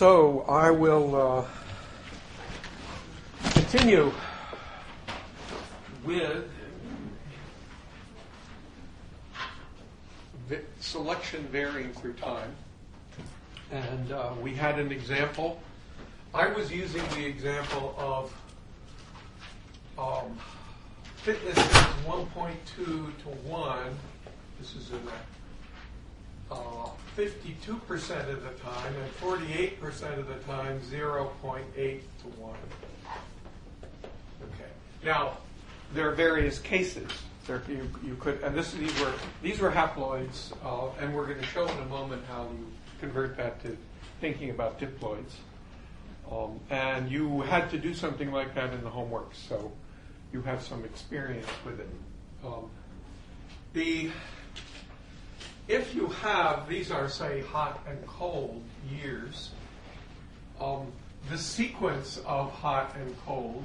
So I will continue with selection varying through time. And we had an example. I was using the example of fitness is 1.2 to 1. This is in 52% of the time, and 48% of the time, 0.8 to 1. Okay. Now, there are various cases. You could, and these were haploids, and we're going to show in a moment how you convert that to thinking about diploids. And you had to do something like that in the homework, so you have some experience with it. If you have, these are, say, hot and cold years, the sequence of hot and cold,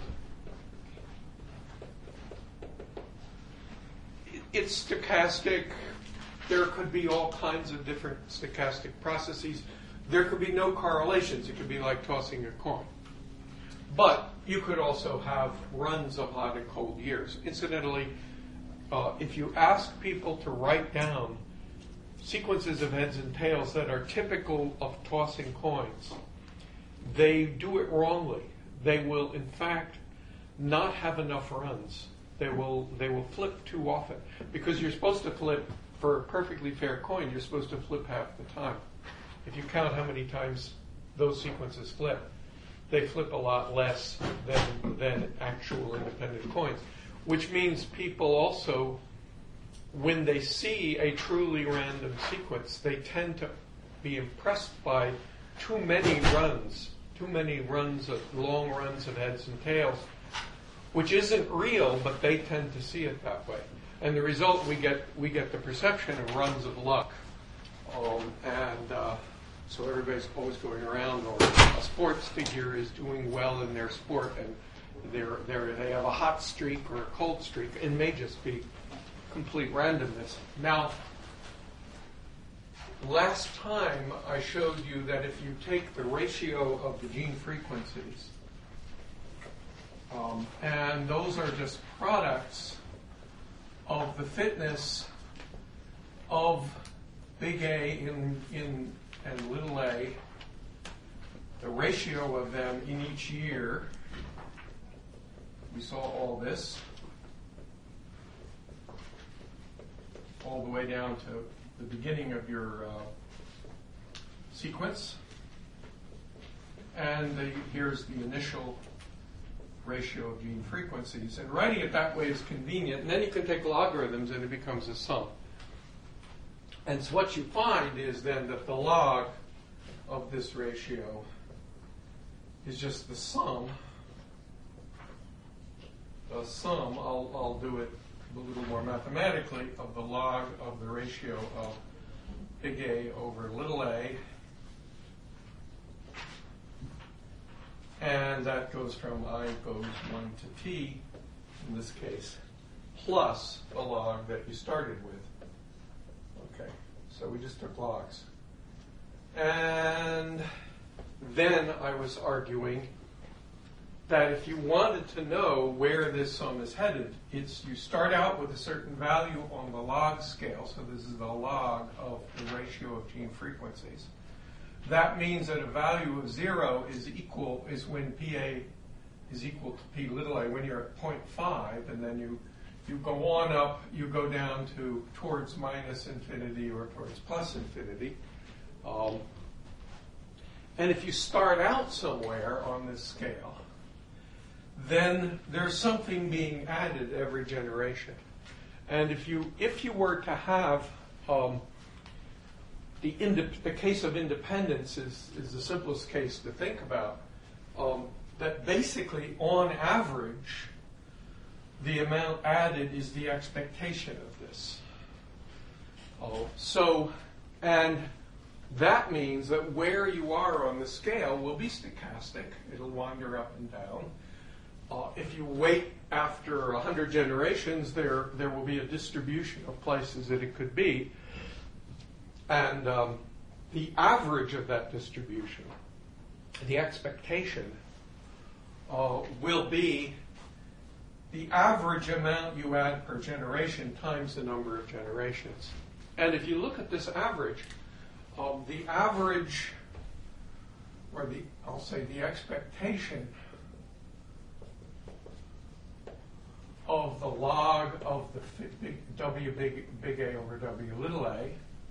it's stochastic. There could be all kinds of different stochastic processes. There could be no correlations. It could be like tossing a coin. But you could also have runs of hot and cold years. Incidentally, if you ask people to write down sequences of heads and tails that are typical of tossing coins, they do it wrongly. They will, in fact, not have enough runs. They will flip too often. Because you're supposed to flip, for a perfectly fair coin, you're supposed to flip half the time. If you count how many times those sequences flip, they flip a lot less than actual independent coins. Which means people also, when they see a truly random sequence, they tend to be impressed by too many runs of long runs of heads and tails, which isn't real, but they tend to see it that way. And the result, we get the perception of runs of luck. So everybody's always going around, or a sports figure is doing well in their sport, and they have a hot streak or a cold streak. It may just be complete randomness. Now, last time I showed you that if you take the ratio of the gene frequencies, and those are just products of the fitness of big A and little a, the ratio of them in each year. We saw all this, all the way down to the beginning of your sequence. And here's the initial ratio of gene frequencies. And writing it that way is convenient. And then you can take logarithms and it becomes a sum. And so what you find is then that the log of this ratio is just the sum. I'll do it a little more mathematically, of the log of the ratio of big A over little a. And that goes from I goes 1 to t, in this case, plus the log that you started with. Okay, so we just took logs. And then I was arguing that if you wanted to know where this sum is headed, you start out with a certain value on the log scale. So this is the log of the ratio of gene frequencies. That means that a value of 0 is when PA is equal to P little a, when you're at 0.5, and then you go on up, you go down towards minus infinity or towards plus infinity. And if you start out somewhere on this scale, then there's something being added every generation. And if you were to have the case of independence is the simplest case to think about, that basically on average the amount added is the expectation of this. And that means that where you are on the scale will be stochastic. It'll wander up and down. If you wait after 100 generations, there will be a distribution of places that it could be. And the average of that distribution the expectation will be the average amount you add per generation times the number of generations. And if you look at this average, the average, or I'll say the expectation of the log of the W big A over W little a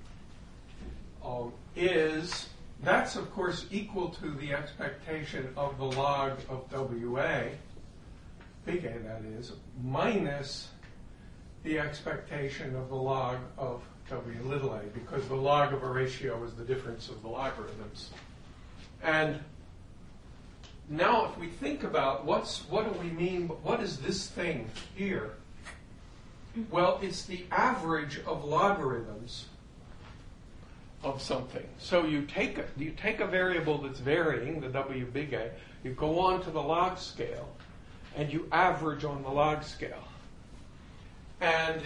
that's of course equal to the expectation of the log of WA, big A that is, minus the expectation of the log of W little a, because the log of a ratio is the difference of the logarithms. And now if we think about what do we mean, what is this thing here? Well, it's the average of logarithms of something. So you take a variable that's varying, the W big A, you go on to the log scale, and you average on the log scale. And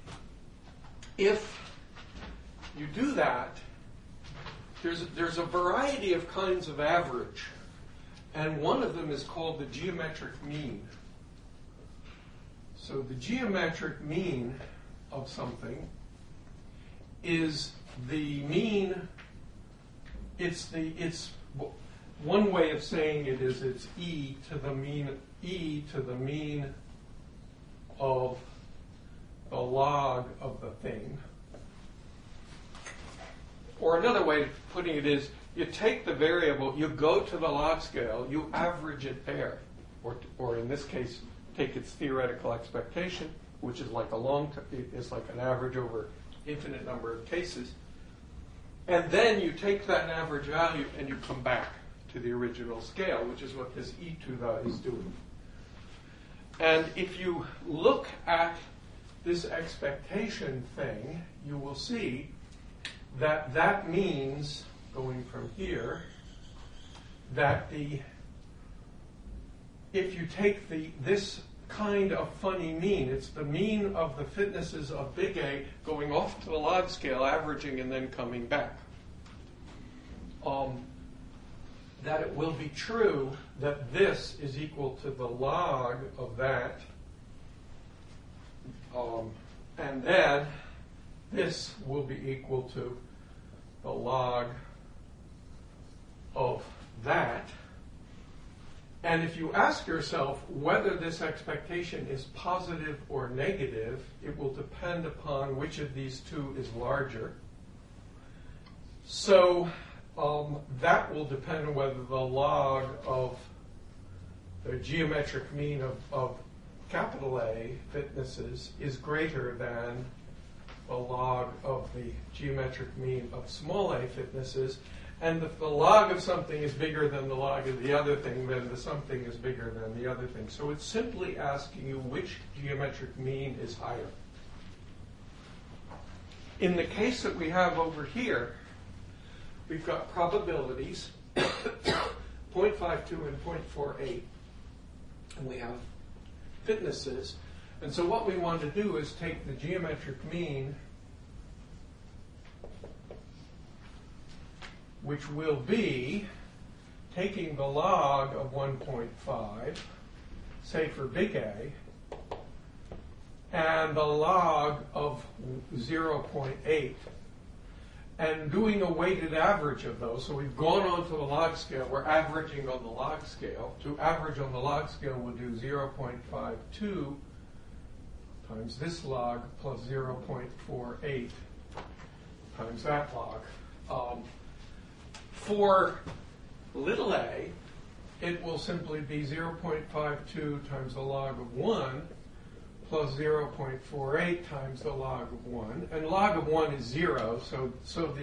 if you do that, there's a variety of kinds of average, and one of them is called the geometric mean. So the geometric mean of something is the mean. It's one way of saying it is it's e to the mean of the log of the thing. Or another way of putting it is, you take the variable, you go to the log scale, you average it there, or in this case, take its theoretical expectation, which is like is like an average over infinite number of cases, and then you take that average value and you come back to the original scale, which is what this e to the is doing. And if you look at this expectation thing, you will see that means, going from here, that if you take this kind of funny mean, it's the mean of the fitnesses of big A going off to the log scale, averaging, and then coming back. That it will be true that this is equal to the log of that, and then this will be equal to the log of that. And if you ask yourself whether this expectation is positive or negative, it will depend upon which of these two is larger. So that will depend on whether the log of the geometric mean of capital A fitnesses is greater than the log of the geometric mean of small a fitnesses. And if the log of something is bigger than the log of the other thing, then the something is bigger than the other thing. So it's simply asking you which geometric mean is higher. In the case that we have over here, we've got probabilities, 0.52 and 0.48, and we have fitnesses. And so what we want to do is take the geometric mean, which will be taking the log of 1.5, say for big A, and the log of 0.8, and doing a weighted average of those. So we've gone on to the log scale. We're averaging on the log scale. To average on the log scale, we'll do 0.52 times this log plus 0.48 times that log. For little a, it will simply be 0.52 times the log of 1 plus 0.48 times the log of 1. And log of 1 is 0, so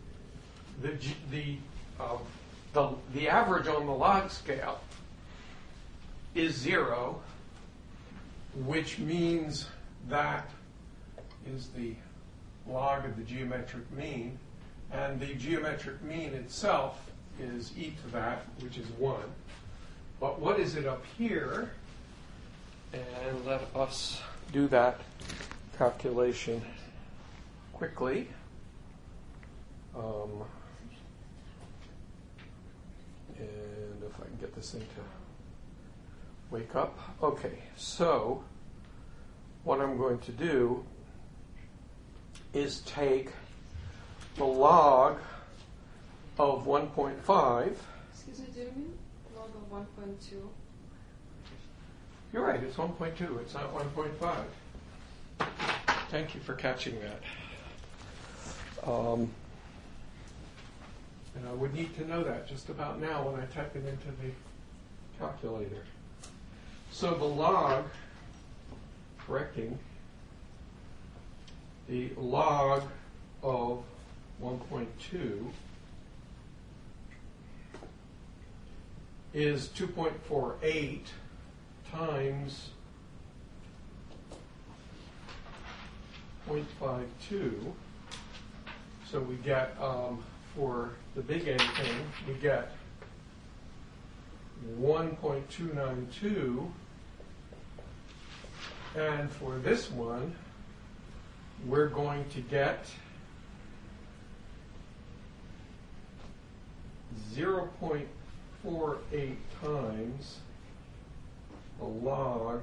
the average on the log scale is 0, which means that is the log of the geometric mean. And the geometric mean itself is e to that, which is 1. But what is it up here? And let us do that calculation quickly. And if I can get this thing to wake up. Okay, so what I'm going to do is take the log of 1.5. Excuse me, do you mean log of 1.2? You're right, it's 1.2, it's not 1.5. Thank you for catching that. And I would need to know that just about now when I type it into the calculator. So the log, correcting, the log of 1.2 is 2.48 times 0.52. So we get, for the big A thing, we get 1.292. And for this one, we're going to get 0.48 times the log,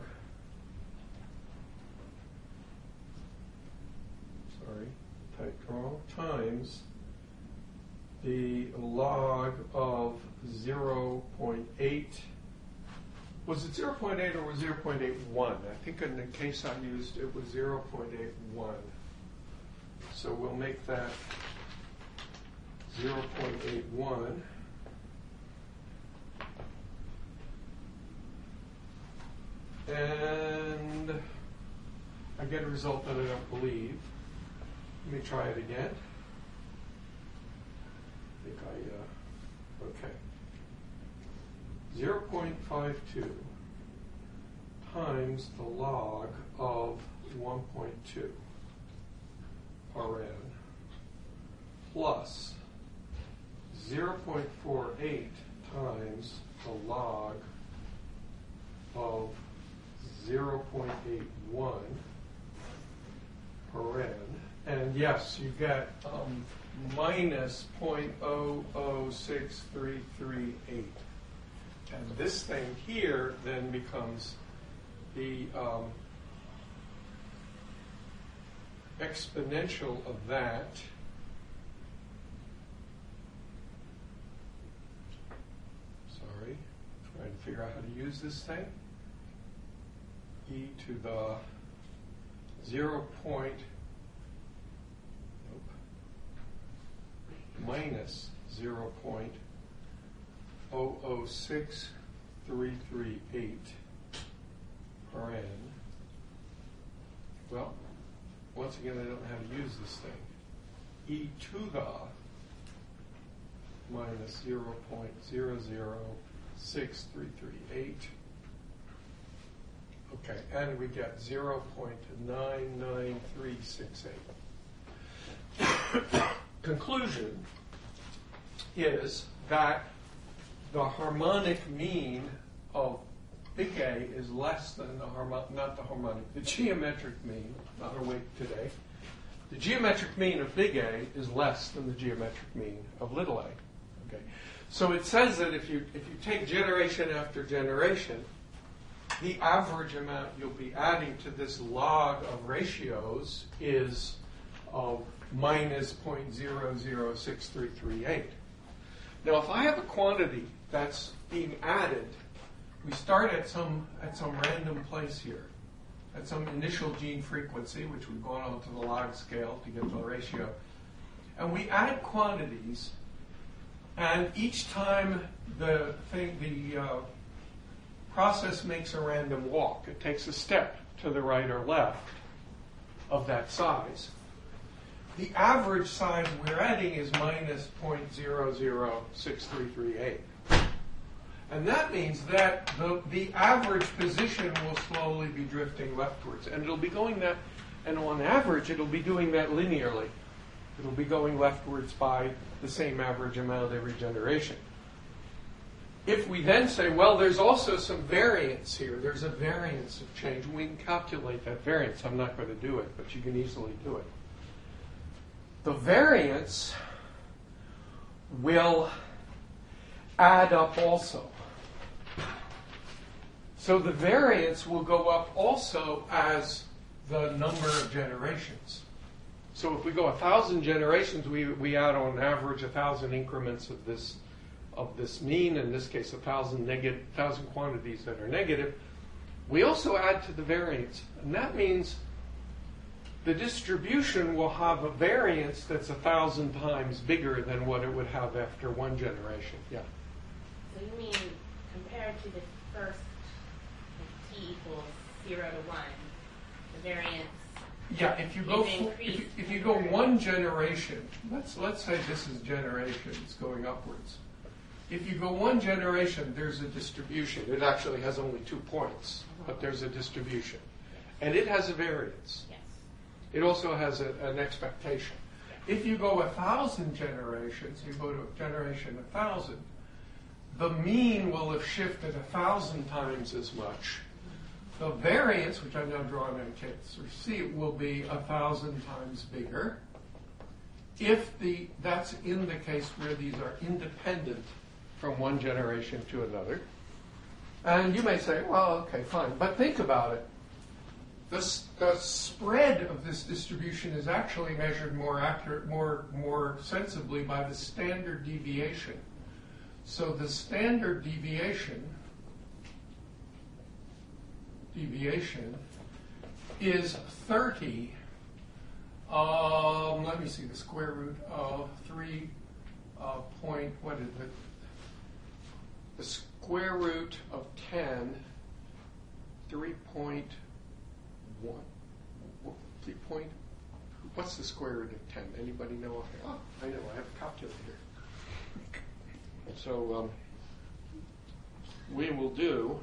typed wrong, times the log of 0.8. Was it 0.8 or was it 0.81? I think in the case I used, it was 0.81. So we'll make that 0.81. And I get a result that I don't believe. Let me try it again. Okay. 0.52 times the log of 1.2 Rn plus 0.48 times the log of 0.81 Rn. And yes, you get minus 0.006338. And this thing here then becomes the exponential of that. Sorry, trying to figure out how to use this thing. E to the 0. Minus 0.006338 per n. Well, once again, I don't know how to use this thing. E to the minus 0.006338. Okay, and we get 0.99368. Conclusion is that the harmonic mean of big A is less than the geometric mean, not awake today. The geometric mean of big A is less than the geometric mean of little a. Okay, so it says that if you take generation after generation, the average amount you'll be adding to this log of ratios is minus 0.006338. Now, if I have a quantity that's being added, we start at some random place here, at some initial gene frequency, which we've gone on to the log scale to get the ratio, and we add quantities, and each time the process makes a random walk. It takes a step to the right or left of that size. The average size we're adding is minus 0.006338. And that means that the average position will slowly be drifting leftwards. And it'll be going that, and on average, it'll be doing that linearly. It'll be going leftwards by the same average amount every generation. If we then say, well, there's also some variance here, there's a variance of change, we can calculate that variance. I'm not going to do it, but you can easily do it. The variance will add up also. So the variance will go up also as the number of generations. So if we go 1,000 generations, we add on average 1,000 increments of this mean, in this case 1,000 quantities that are negative. We also add to the variance, and that means the distribution will have a variance that's 1,000 times bigger than what it would have after one generation. Yeah. So you mean compared to the first t equals 0 to 1, the variance? Yeah, if you go one generation, let's say this is generations going upwards. If you go one generation, there's a distribution. It actually has only 2 points, but there's a distribution. And it has a variance. Yes. It also has an expectation. If you go 1,000 generations, you go to generation 1,000, the mean will have shifted 1,000 times as much. The variance, which I'm now drawing in case C, will be 1,000 times bigger. That's in the case where these are independent from one generation to another. And you may say, well, okay, fine. But think about it. The spread of this distribution is actually measured more sensibly by the standard deviation. So the standard deviation is 30. Let me see, the square root of 3 point, what is it? The square root of 10, 3.1. 3 point, what's the square root of 10? Anybody know? Oh, I know, I have a calculator here. So we will do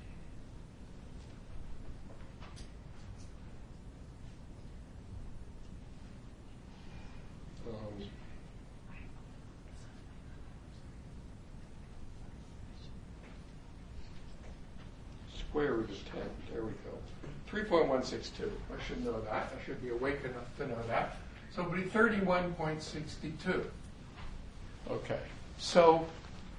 square root of 10. There we go. 3.162. I should know that. I should be awake enough to know that. So it'll be 31.62. Okay. So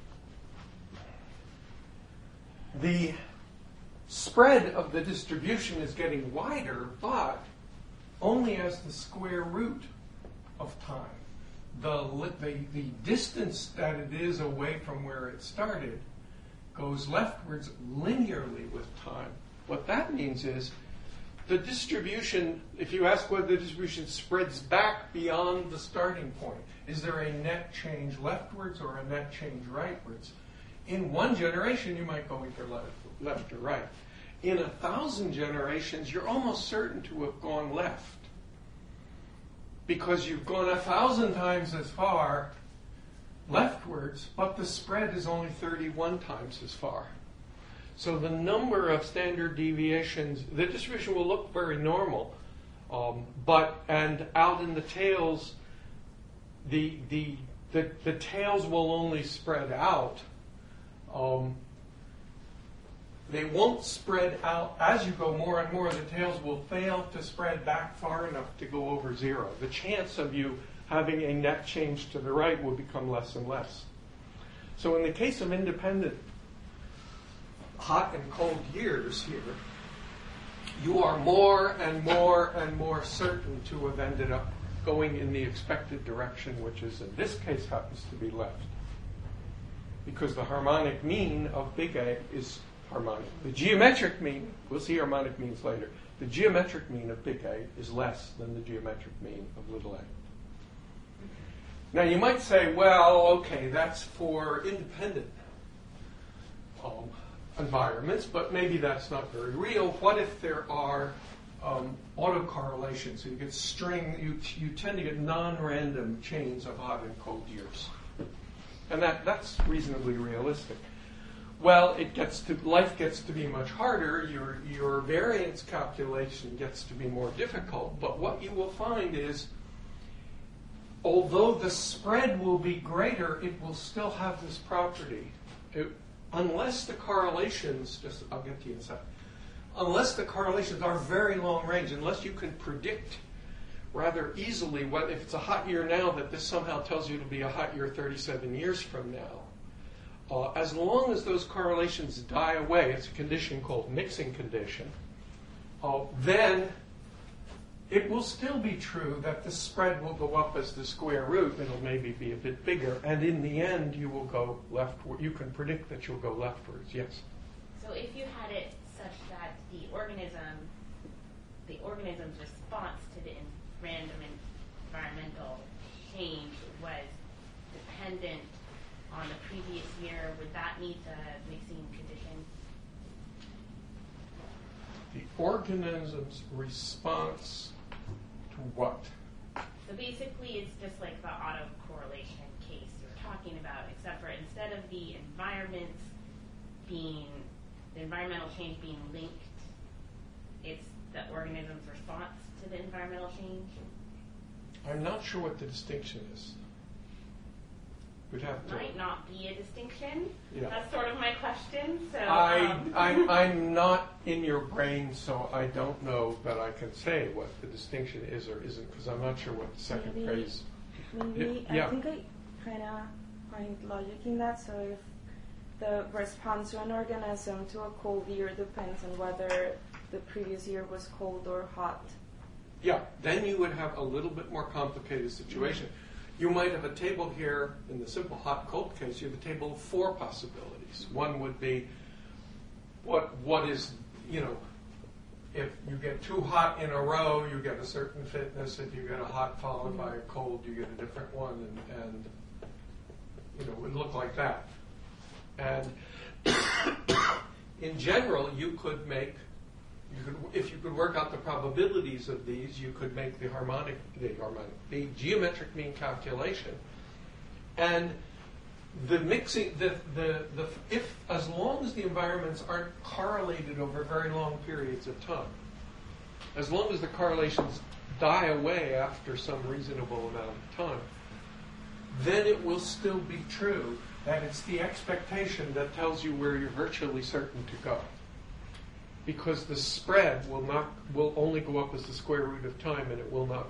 the spread of the distribution is getting wider, but only as the square root of time. The distance that it is away from where it started goes leftwards linearly with time. What that means is the distribution, if you ask whether the distribution spreads back beyond the starting point, is there a net change leftwards or a net change rightwards? In one generation, you might go either left or right. In 1,000 generations, you're almost certain to have gone left, because you've gone 1,000 times as far leftwards, but the spread is only 31 times as far. So the number of standard deviations, the distribution will look very normal, and out in the tails, the tails will only spread out. They won't spread out as you go more and more. The tails will fail to spread back far enough to go over 0. The chance of you having a net change to the right will become less and less. So in the case of independent hot and cold years here, you are more and more and more certain to have ended up going in the expected direction, which is in this case happens to be left. Because the harmonic mean of big A is harmonic. The geometric mean, we'll see harmonic means later, the geometric mean of big A is less than the geometric mean of little a. Now you might say, well, okay, that's for independent environments, but maybe that's not very real. What if there are autocorrelations? So you get you tend to get non-random chains of hot and cold years. And that's reasonably realistic. Well, life gets to be much harder. Your variance calculation gets to be more difficult. But what you will find is, although the spread will be greater, it will still have this property. Unless the correlations, I'll get to you in a second, unless the correlations are very long range, unless you can predict rather easily if it's a hot year now, that this somehow tells you it'll be a hot year 37 years from now. as long as those correlations die away, it's a condition called mixing condition, then it will still be true that the spread will go up as the square root. It'll maybe be a bit bigger, and in the end, you will go leftward. You can predict that you'll go leftwards. Yes. So if you had it such that the organism's response to the random environmental change was dependent on the previous year, would that meet the mixing condition? The organism's response to what? So basically, it's just like the autocorrelation case you're talking about, except for instead of the environmental change being linked, it's the organism's response to the environmental change. I'm not sure what the distinction is. We'd have to. Might not be a distinction. Yeah. That's sort of my question. So I'm not in your brain, so I don't know that I can say what the distinction is or isn't, because I'm not sure what the second phrase. Maybe Yeah. I think I kind of find logic in that. So if the response to an organism to a cold year depends on whether the previous year was cold or hot. Yeah, then you would have a little bit more complicated situation. You might have a table here, in the simple hot-cold case, you have a table of 4 possibilities. One would be, what is, if you get 2 hot in a row, you get a certain fitness. If you get a hot followed by a cold, you get a different one, and it would look like that. And in general, if you could work out the probabilities of these, you could make the geometric mean calculation. And the mixing, if as long as the environments aren't correlated over very long periods of time, as long as the correlations die away after some reasonable amount of time, then it will still be true that it's the expectation that tells you where you're virtually certain to go. Because the spread will only go up as the square root of time, and it will not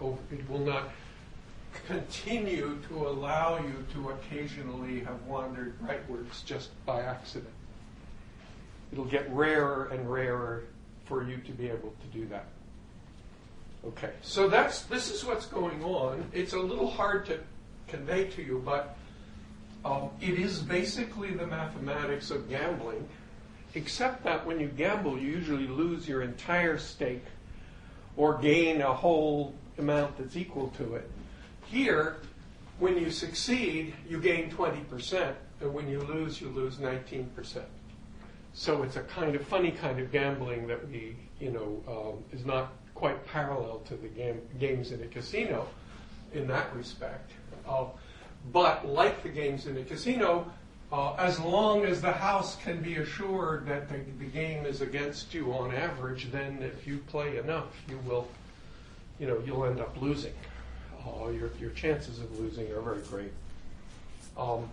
continue to allow you to occasionally have wandered rightwards just by accident. It'll get rarer and rarer for you to be able to do that. Okay, so this is what's going on. It's a little hard to convey to you, but it is basically the mathematics of gambling. Except that when you gamble, you usually lose your entire stake or gain a whole amount that's equal to it. Here, when you succeed, you gain 20%, and when you lose 19%. So it's a funny kind of gambling that is not quite parallel to the games in a casino in that respect. But like the games in a casino, as long as the house can be assured that the game is against you on average, then if you play enough, you'll end up losing. Your chances of losing are very great. All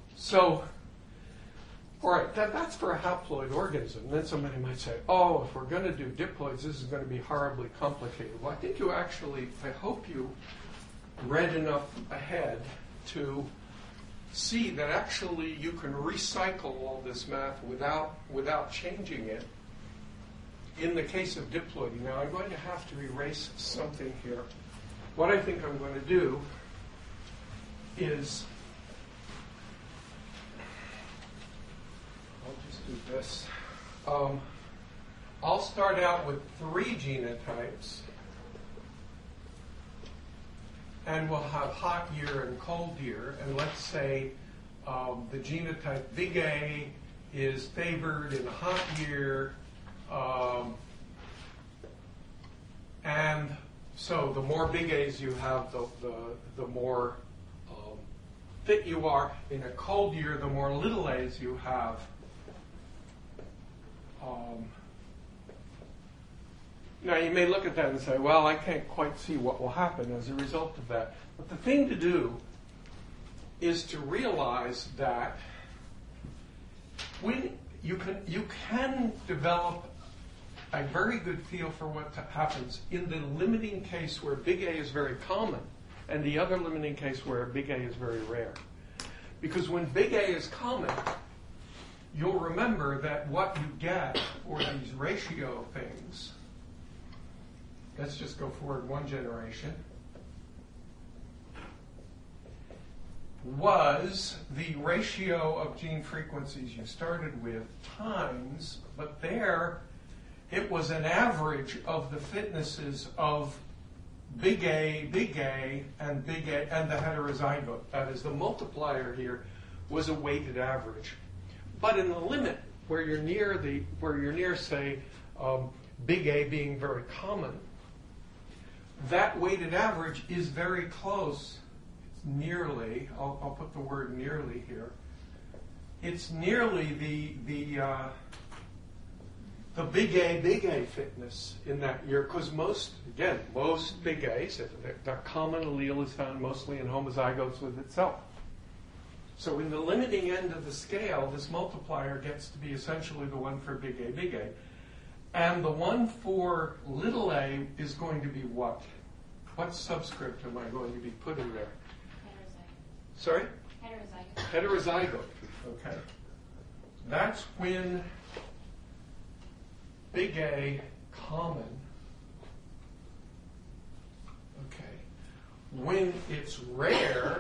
right, that's for a haploid organism. Then somebody might say, if we're going to do diploids, this is going to be horribly complicated. Well, I think I hope you read enough ahead to see that actually you can recycle all this math without changing it in the case of diploidy. Now, I'm going to have to erase something here. What I think I'm going to do is, I'll just do this. I'll start out with 3 genotypes, and we'll have hot year and cold year. And let's say the genotype big A is favored in a hot year. And so the more big A's you have, the more fit you are. In a cold year, the more little A's you have. Now, you may look at that and say, well, I can't quite see what will happen as a result of that. But the thing to do is to realize that when you can develop a very good feel for what happens in the limiting case where big A is very common and the other limiting case where big A is very rare. Because when big A is common, you'll remember that what you get for these ratio things, let's just go forward one generation, was the ratio of gene frequencies you started with times, but there it was an average of the fitnesses of big A, and big A, and the heterozygote. That is, the multiplier here was a weighted average. But in the limit, where you're near, say, big A being very common, that weighted average is very close. It's nearly. I'll put the word nearly here. It's nearly the big A fitness in that year, because most big A's, their common allele is found mostly in homozygotes with itself. So in the limiting end of the scale, this multiplier gets to be essentially the one for big A. And the one for little a is going to be what? What subscript am I going to be putting there? Heterozygote. Sorry? Heterozygote. Heterozygote. Okay. That's when big A common. Okay. When it's rare,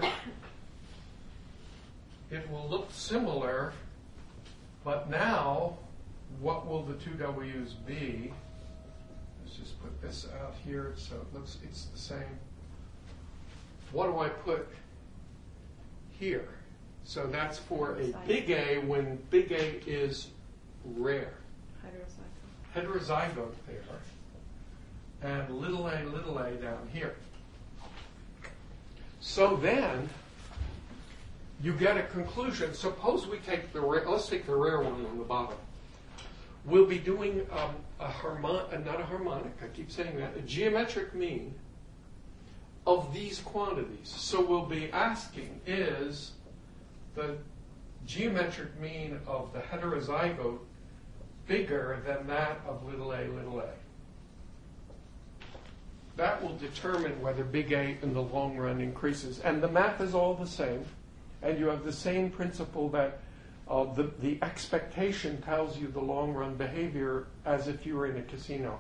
it will look similar, but now what will the two W's be? Let's just put this out here so it looks it's the same. What do I put here? So that's for a big A when big A is rare. Heterozygote there. And little a down here. So then you get a conclusion. Suppose we take let's take the rare one on the bottom. We'll be doing not a harmonic, I keep saying that, a geometric mean of these quantities. So we'll be asking, is the geometric mean of the heterozygote bigger than that of little a? That will determine whether big A in the long run increases. And the math is all the same. And you have the same principle that the expectation tells you the long run behavior as if you were in a casino.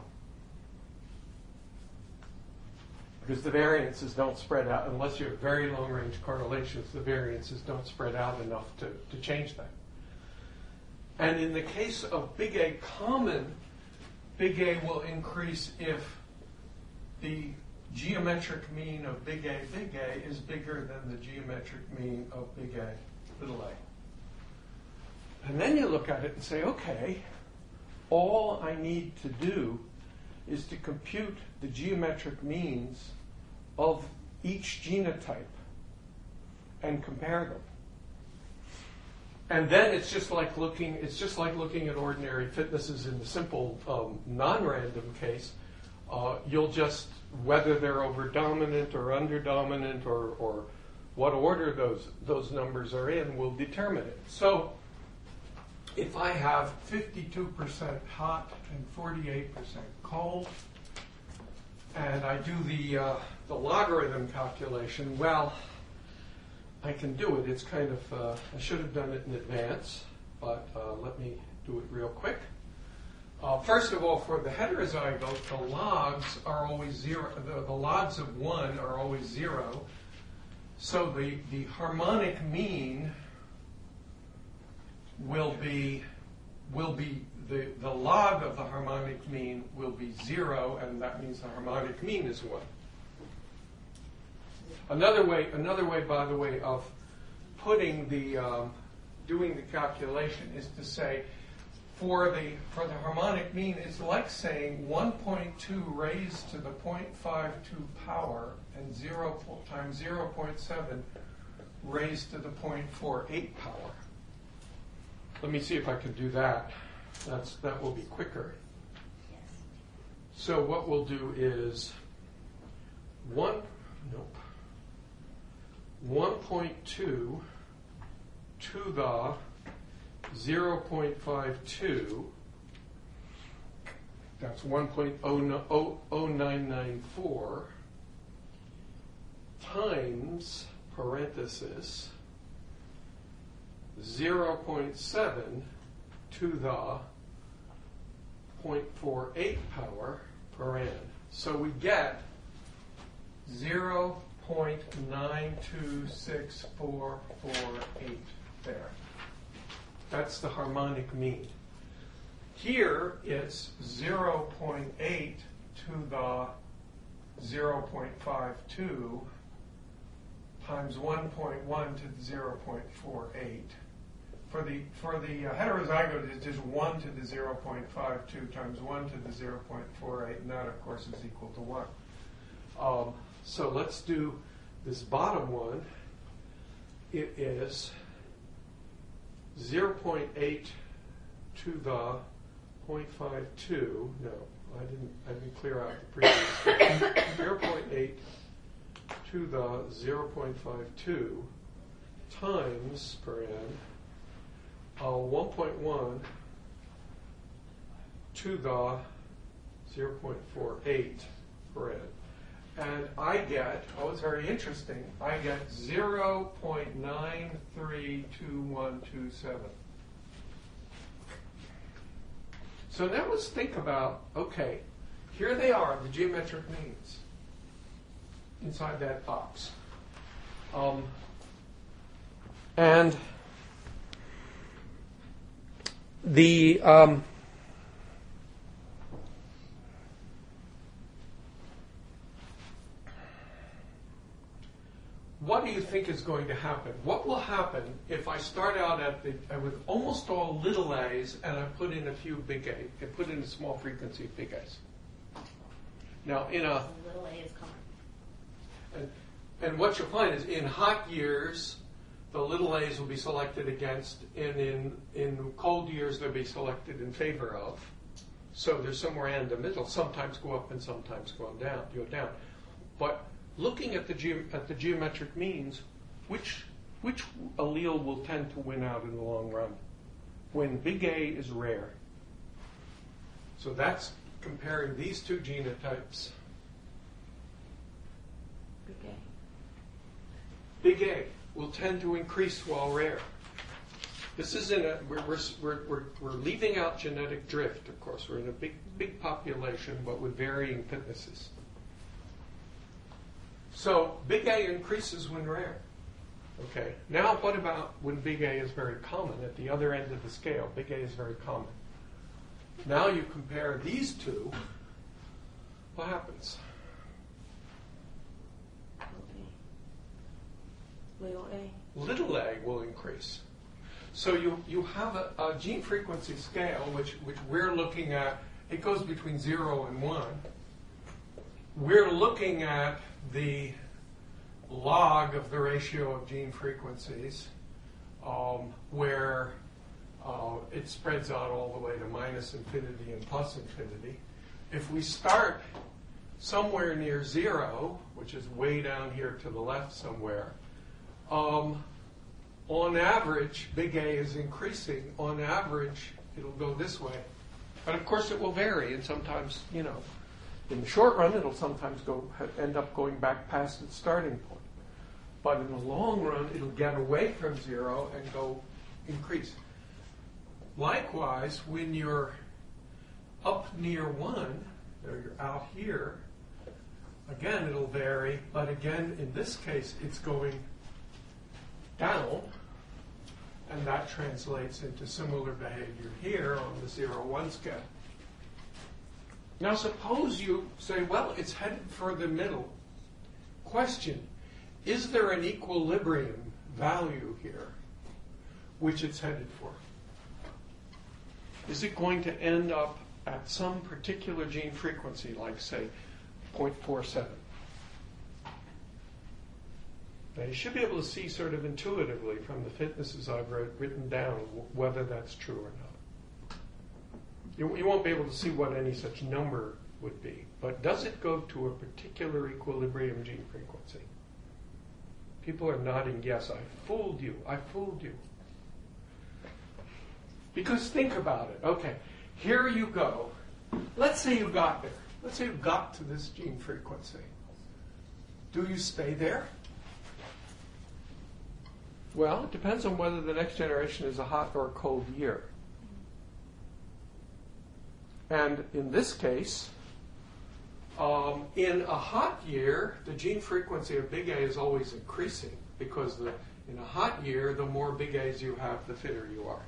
Because the variances don't spread out, unless you have very long range correlations, the variances don't spread out enough to change that. And in the case of big A common, big A will increase if the geometric mean of big A is bigger than the geometric mean of big A, little a. And then you look at it and say, okay, all I need to do is to compute the geometric means of each genotype and compare them. And then it's just like looking at ordinary fitnesses in the simple non-random case. You'll just, whether they're over dominant or under dominant or what order those numbers are in will determine it. So if I have 52% hot and 48% cold, and I do the logarithm calculation, well, I can do it. It's kind of, I should have done it in advance, but let me do it real quick. First of all, for the heterozygote, the logs are always zero. The logs of 1 are always 0. So the harmonic mean will be the log of the harmonic mean will be 0, and that means the harmonic mean is 1. Another way, by the way, of putting doing the calculation is to say, for the harmonic mean, it's like saying 1.2 raised to the 0.52 power and 0 times 0.7 raised to the 0.48 power. Let me see if I can do that. That will be quicker. Yes. So what we'll do is 1.2 to the 0.52, that's 1.0994 times, parenthesis, 0.7 to the 0.48 power per n. So we get 0.926448 there. That's the harmonic mean. Here it's 0.8 to the 0.52 times 1.1 to the 0.48. For the heterozygote, it's just 1 to the 0.52 times 1 to the 0.48, and that, of course, is equal to 1. So let's do this bottom one. It is 0.8 to the 0.52. No, I didn't clear out the previous. 0.8 to the 0.52 times per n 1.1 to the 0.48 per n. And I get, it's very interesting, I get 0.932127. So now let's think about, okay, here they are, the geometric means inside that box. And the what do you think is going to happen? What will happen if I start out with almost all little a's and I put in a few big a, and put in a small frequency of big a's? Now, in a little a is common. And what you'll find is in hot years, the little a's will be selected against, and in cold years, they'll be selected in favor of. So there's somewhere in the middle. Sometimes go up and sometimes go down. But looking at the geometric means, which allele will tend to win out in the long run? When big A is rare. So that's comparing these two genotypes. Big A. Big A will tend to increase while rare. This is we're leaving out genetic drift, of course. We're in a big population, but with varying fitnesses. So big A increases when rare. Okay. Now what about when big A is very common at the other end of the scale? Big A is very common. Now you compare these two. What happens? Little a. Little a will increase. So you have a gene frequency scale which we're looking at. It goes between 0 and 1. We're looking at the log of the ratio of gene frequencies, where it spreads out all the way to minus infinity and plus infinity. If we start somewhere near 0, which is way down here to the left somewhere, on average, big A is increasing. On average, it'll go this way. But of course, it will vary, and sometimes, in the short run, it'll sometimes end up going back past its starting point. But in the long run, it'll get away from 0 and go increase. Likewise, when you're up near 1, or you're out here, again, it'll vary. But again, in this case, it's going down. And that translates into similar behavior here on the 0-1 scale. Now suppose you say, well, it's headed for the middle. Question, is there an equilibrium value here which it's headed for? Is it going to end up at some particular gene frequency, like, say, 0.47? Now, you should be able to see sort of intuitively from the fitnesses I've written down whether that's true or not. You won't be able to see what any such number would be, but does it go to a particular equilibrium gene frequency? People are nodding yes. I fooled you. Because think about it. Okay, here you go. Let's say you got there. Let's say you got to this gene frequency. Do you stay there? Well, it depends on whether the next generation is a hot or a cold year. And in this case, in a hot year, the gene frequency of big A is always increasing because in a hot year, the more big A's you have, the fitter you are.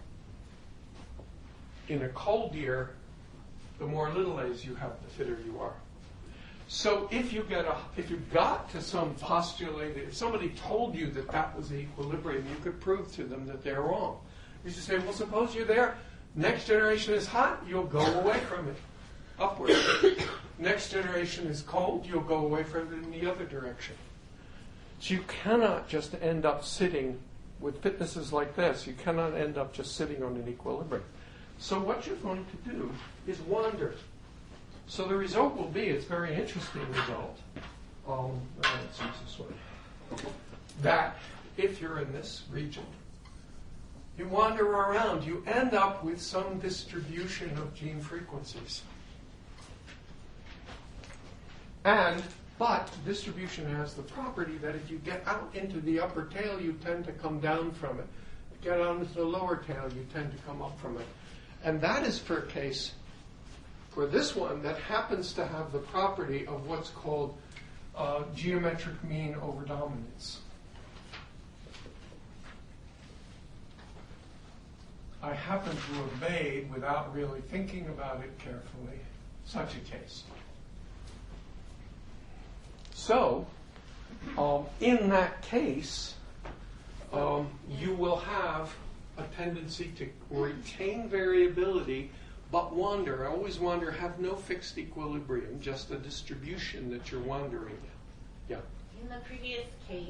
In a cold year, the more little A's you have, the fitter you are. So if you got to some postulated, if somebody told you that was the equilibrium, you could prove to them that they're wrong. You should say, well, suppose you're there, next generation is hot, you'll go away from it, upward. Next generation is cold, you'll go away from it in the other direction. So you cannot just end up sitting, with fitnesses like this, you cannot end up just sitting on an equilibrium. So what you're going to do is wander. So the result will be, it's a very interesting result. Let's use this one. That if you're in this region, you wander around, you end up with some distribution of gene frequencies. But distribution has the property that if you get out into the upper tail, you tend to come down from it. If you get out into the lower tail, you tend to come up from it. And that is for a case, for this one, that happens to have the property of what's called geometric mean over dominance. I happen to have made, without really thinking about it carefully, such a case. So, in that case, you will have a tendency to retain variability, but wander. Always wander, have no fixed equilibrium, just a distribution that you're wandering in. Yeah? In the previous case,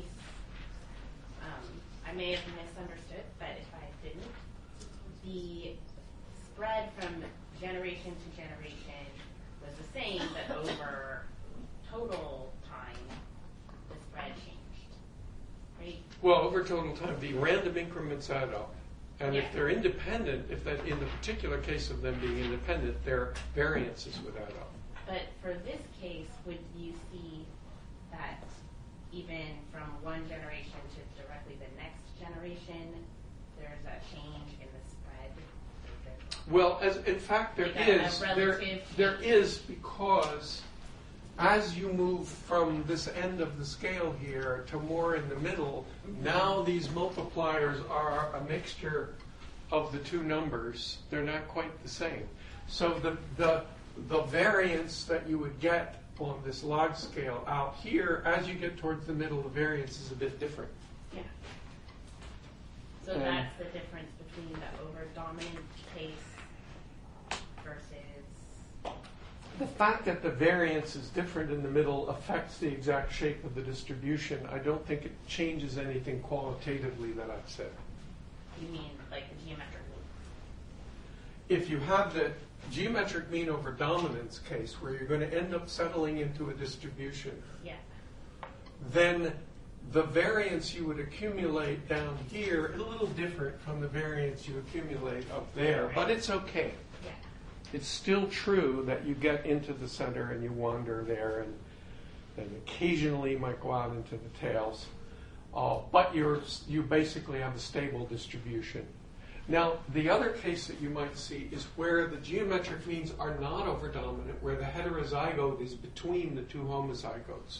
I may have misunderstood, but if I didn't, the spread from generation to generation was the same, but over total time, the spread changed, right? Well, over total time, the random increments add up. And if they're independent, if that in the particular case of them being independent, their variances would add up. But for this case, would you see that even from one generation to directly the next generation, there's a change in the spread? Well, in fact, there is because as you move from this end of the scale here to more in the middle, now these multipliers are a mixture of the two numbers. They're not quite the same. So the variance that you would get on this log scale out here, as you get towards the middle, the variance is a bit different. Yeah. So that's the difference between the over-dominant case versus... The fact that the variance is different in the middle affects the exact shape of the distribution. I don't think it changes anything qualitatively that I've said. You mean like the geometric mean? If you have the geometric mean over dominance case where you're going to end up settling into a distribution, then the variance you would accumulate down here is a little different from the variance you accumulate up there, but it's okay. It's still true that you get into the center and you wander there and occasionally might go out into the tails. But you basically have a stable distribution. Now, the other case that you might see is where the geometric means are not overdominant, where the heterozygote is between the two homozygotes.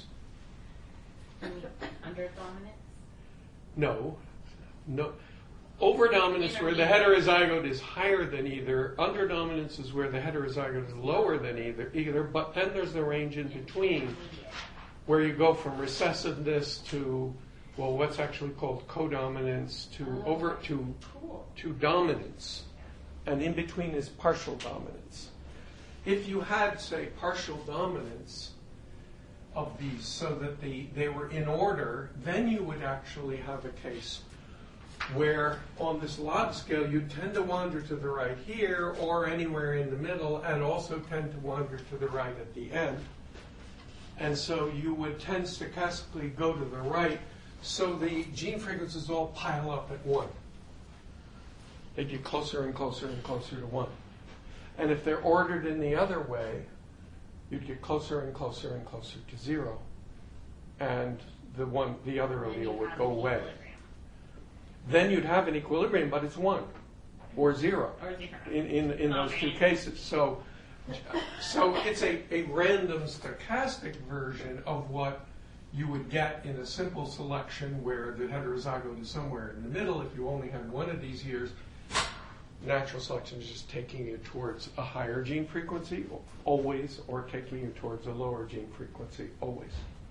Under dominance? No. Overdominance where the heterozygote is higher than either. Underdominance is where the heterozygote is lower than either. But then there's the range in between where you go from recessiveness to, well, what's actually called codominance to dominance. And in between is partial dominance. If you had, say, partial dominance of these so that they were in order, then you would actually have a case where on this log scale you tend to wander to the right here or anywhere in the middle and also tend to wander to the right at the end. And so you would tend stochastically go to the right, so the gene frequencies all pile up at 1. They get closer and closer and closer to 1. And if they're ordered in the other way, you'd get closer and closer and closer to 0. And the other allele would go away. Then you'd have an equilibrium, but it's 1 or 0 in those two cases. So So it's a random stochastic version of what you would get in a simple selection where the heterozygote is somewhere in the middle. If you only had one of these years, natural selection is just taking you towards a higher gene frequency always, or taking you towards a lower gene frequency always.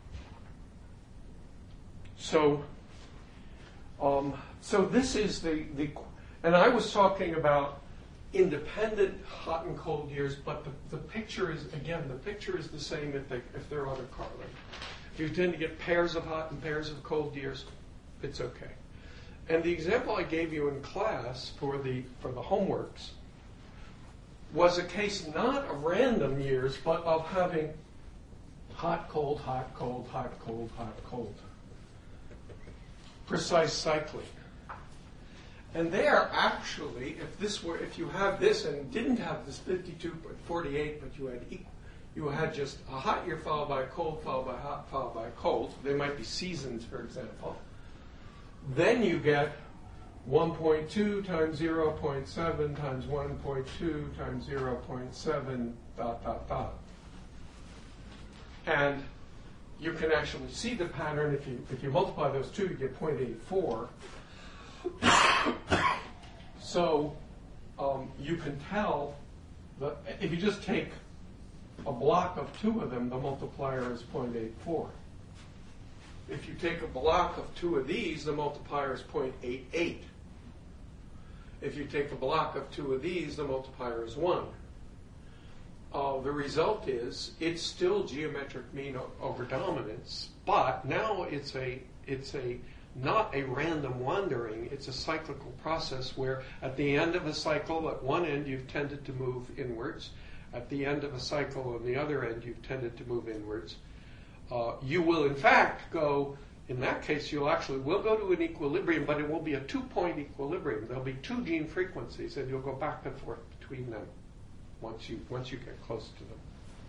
So this is the and I was talking about independent hot and cold years, but the picture is, again, the picture is the same if they're autocorrelated. If you tend to get pairs of hot and pairs of cold years, it's okay. And the example I gave you in class for the homeworks was a case not of random years, but of having hot, cold, hot, cold, hot, cold, hot, cold. Precise cycling. And there, actually, if you have this and didn't have this 52.48, but you had just a hot year followed by a cold, followed by hot, followed by a cold. They might be seasons, for example. Then you get 1.2 times 0.7 times 1.2 times 0.7 ... And you can actually see the pattern. If you multiply those two, you get 0.84. So you can tell that if you just take a block of two of them, the multiplier is 0.84. If you take a block of two of these, the multiplier is 0.88. If you take a block of two of these, the multiplier is 1. The result is it's still geometric mean over dominance, but now it's not a random wandering. It's a cyclical process where at the end of a cycle, at one end you've tended to move inwards. At the end of a cycle, on the other end, you've tended to move inwards. You will, in fact, go, in that case, will go to an equilibrium, but it will be a 2-point equilibrium. There'll be two gene frequencies, and you'll go back and forth between them once you get close to them.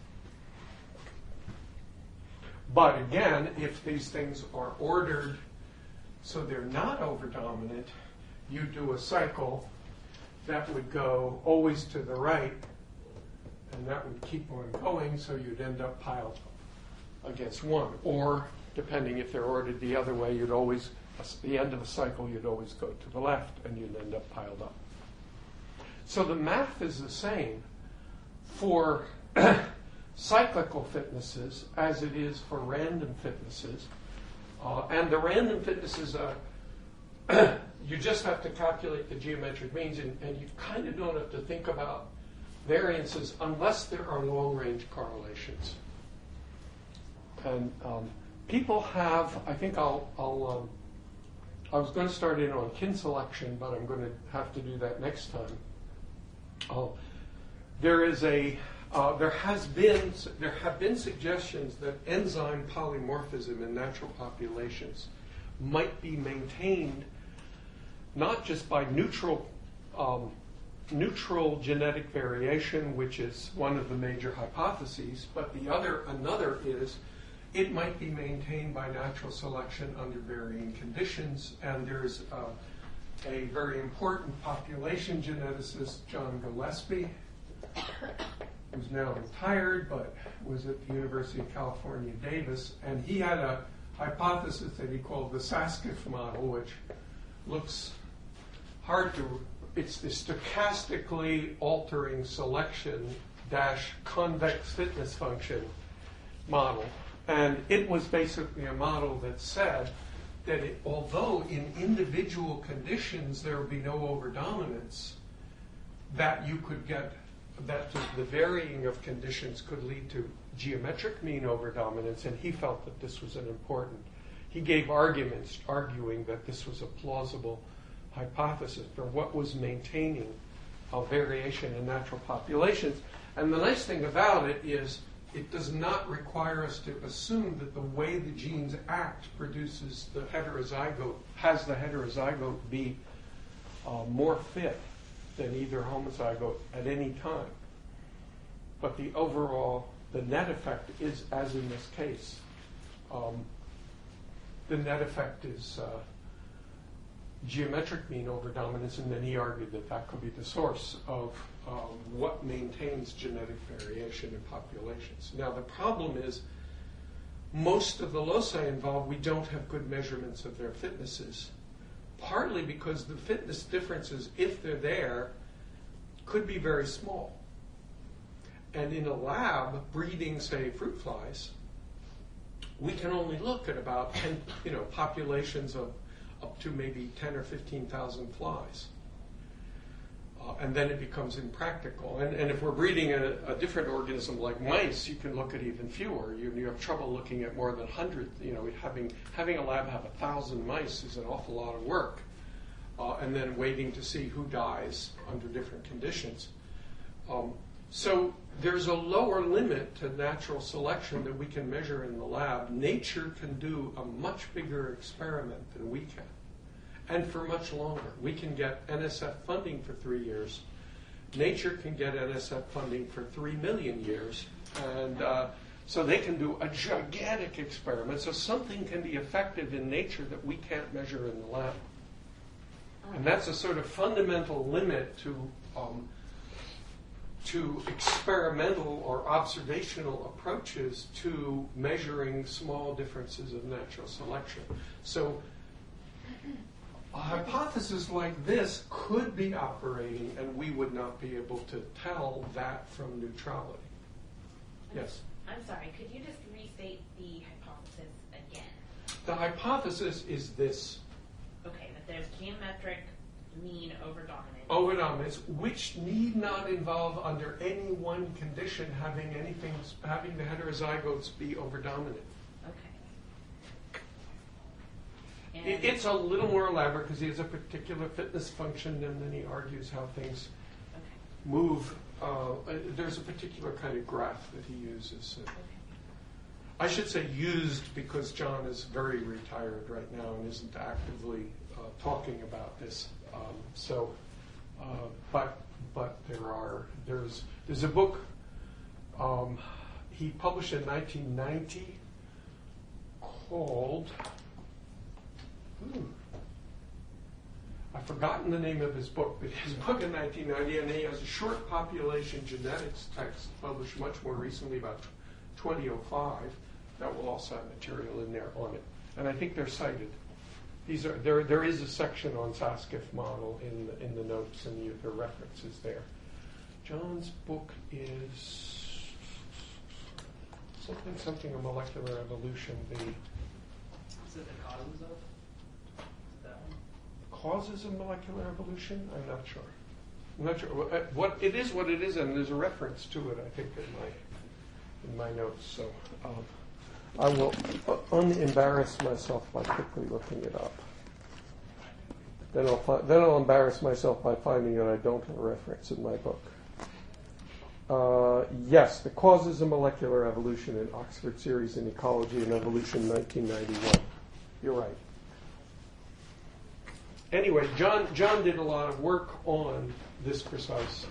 But again, if these things are ordered so they're not over-dominant, you do a cycle that would go always to the right, and that would keep on going, so you'd end up piled against one. Or, depending if they're ordered the other way, at the end of a cycle, you'd always go to the left, and you'd end up piled up. So the math is the same for cyclical fitnesses as it is for random fitnesses. And the random fitnesses, you just have to calculate the geometric means, and you kind of don't have to think about variances unless there are long-range correlations. And people have, I think I was going to start in on kin selection, but I'm going to have to do that next time. There have been suggestions that enzyme polymorphism in natural populations might be maintained not just by neutral genetic variation, which is one of the major hypotheses, but another is it might be maintained by natural selection under varying conditions. And there's a very important population geneticist, John Gillespie, who's now retired, but was at the University of California, Davis, and he had a hypothesis that he called the Saskiff model, which looks hard to, it's the stochastically altering selection - convex fitness function model. And it was basically a model that said that although in individual conditions there would be no overdominance, that you could get that the varying of conditions could lead to geometric mean overdominance, and he felt that this was he gave arguments arguing that this was a plausible hypothesis for what was maintaining a variation in natural populations. And the nice thing about it is it does not require us to assume that the way the genes act produces the heterozygote be more fit than either homozygote at any time. But the net effect is, as in this case, the net effect is geometric mean overdominance, and then he argued that could be the source of what maintains genetic variation in populations. Now, the problem is most of the loci involved, we don't have good measurements of their fitnesses, partly because the fitness differences, if they're there, could be very small. And in a lab breeding, say, fruit flies, we can only look at about 10, populations of up to maybe 10 or 15,000 flies. And then it becomes impractical. And if we're breeding a different organism like mice, you can look at even fewer. You have trouble looking at more than 100. Having a lab have 1,000 mice is an awful lot of work. And then waiting to see who dies under different conditions. So there's a lower limit to natural selection that we can measure in the lab. Nature can do a much bigger experiment than we can, and for much longer. We can get NSF funding for 3 years. Nature can get NSF funding for 3 million years, and so they can do a gigantic experiment. So something can be effective in nature that we can't measure in the lab. And that's a sort of fundamental limit to experimental or observational approaches to measuring small differences of natural selection. So a hypothesis like this could be operating, and we would not be able to tell that from neutrality. Yes? I'm sorry, could you just restate the hypothesis again? The hypothesis is this. Okay, that there's geometric mean overdominance. Overdominance, which need not involve under any one condition having the heterozygotes be overdominant. Okay. It's a little more elaborate because he has a particular fitness function, and then he argues how things move. There's a particular kind of graph that he uses. I should say used because John is very retired right now and isn't actively talking about this. But there's a book he published in 1990 called I've forgotten the name of his book, but his book in 1990, and he has a short population genetics text published much more recently, about 2005, that will also have material in there on it, and I think they're cited. There is a section on Saskiff model in the notes, and there are references there. John's book is something of molecular evolution. Is it the causes of? Is that one? Causes of molecular evolution? I'm not sure. What it is, and there's a reference to it, I think, in my notes. So I will unembarrass myself by quickly looking it up. Then I'll embarrass myself by finding that I don't have a reference in my book. Yes, The Causes of Molecular Evolution in Oxford Series in Ecology and Evolution, 1991. You're right. Anyway, John did a lot of work on these precise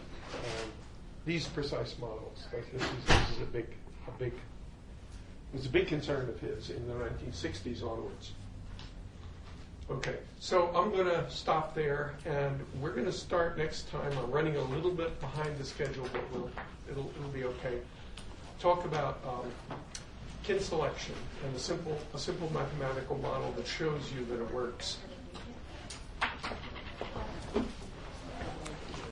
models. This is it was a big concern of his in the 1960s onwards. Okay, so I'm going to stop there, and we're going to start next time. I'm running a little bit behind the schedule, but it'll be okay. Talk about kin selection and a simple mathematical model that shows you that it works.